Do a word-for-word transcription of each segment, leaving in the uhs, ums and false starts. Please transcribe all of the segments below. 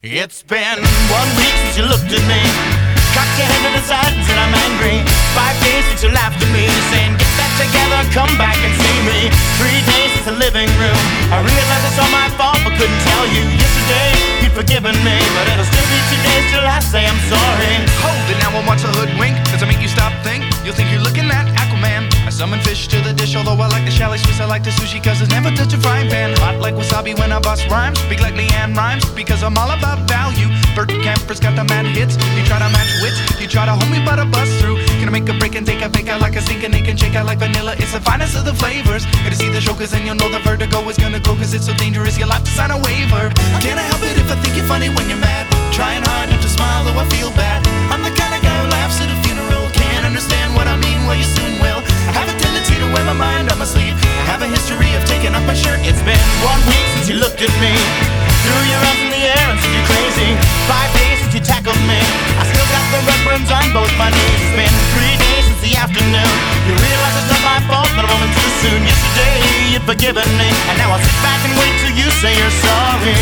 It's been one week since you looked at me, cocked your head to the side and said I'm angry. Five days since you laughed at me, saying get that together, come back and see me. Three days since the living room, I realized it's all my fault but couldn't tell you. Yesterday you'd forgiven me, but it'll still be two days till I say I'm sorry. Hold it now and watch a hoodwink. Does it make you stop think? You'll think you're looking at Aquaman. I summon fish to the dish, although I like the chalet Swiss, I like the sushi cause it's never touch a frying pan. Hot like wasabi when I bust rhymes, big like Leanne rhymes, because I'm all about value. Bert Camper's got the mad hits. You try to match wits, you try to hold me but I bust through. Gonna make a break and take a fake out like a sink and they can shake out like vanilla. It's the finest of the flavors. Gonna see the show cause then you'll know the vertigo is gonna go cause it's so dangerous you'll have to sign a waiver. Can't I help it if I think you're funny when you're mad? Trying hard not to smile though I feel bad. I'm the kind of guy who laughs at a funeral. Can't understand what I mean, well you soon will. I have a tendency to wear my mind on my sleeve. I have a history of taking off my shirt. It's been one week since you looked at me, threw your arms in the air and said you're crazy. Five days since you tackled me, I still got the red burns on both my knees. It's been three days since the afternoon, you realize it's not my fault but I'm only too soon. Yesterday you'd forgiven me, and now I'll sit back and wait till you say you're sorry.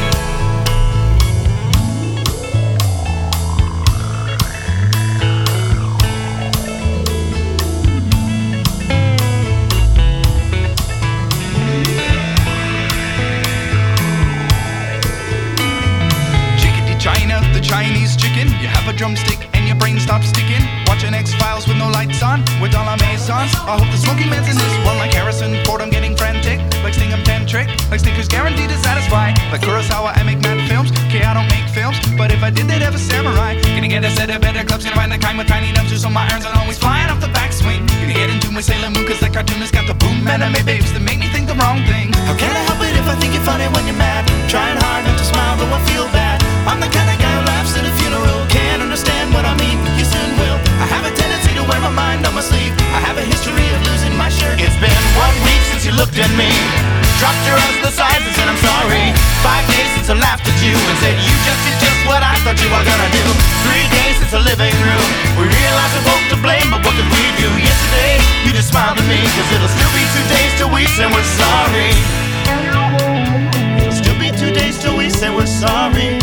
Chinese chicken, you have a drumstick and your brain stops sticking. Watching X-Files with no lights on, with all our maisons. I hope the smoky man's in this one like Harrison Ford. I'm getting frantic, like Stingham Tantric, like Snickers guaranteed to satisfy. Like Kurosawa, I make mad films. Okay, I don't make films, but if I did, they'd have a samurai. Gonna get a set of better clubs, gonna find the kind with tiny dumpsters, so my irons are always flying off the backswing. Gonna get into my Sailor Moon, cause the cartoonist got the boom anime babes that make me think the wrong thing. How can I help it if I think you're funny when you're mad? Trying hard not to smile, though I feel bad. I'm the kind of guy who laughs at a funeral. Can't understand what I mean, you soon will. I have a tendency to wear my mind on my sleeve. I have a history of losing my shirt. It's been one week since you looked at me, dropped your arms to the sides and said I'm sorry. Five days since I laughed at you and said you just did just what I thought you were gonna do. Three days since the living room, we realized we're both to blame, but what could we do? Yesterday you just smiled at me, cause it'll still be two days till we say we're sorry. It'll still be two days till we say we're sorry.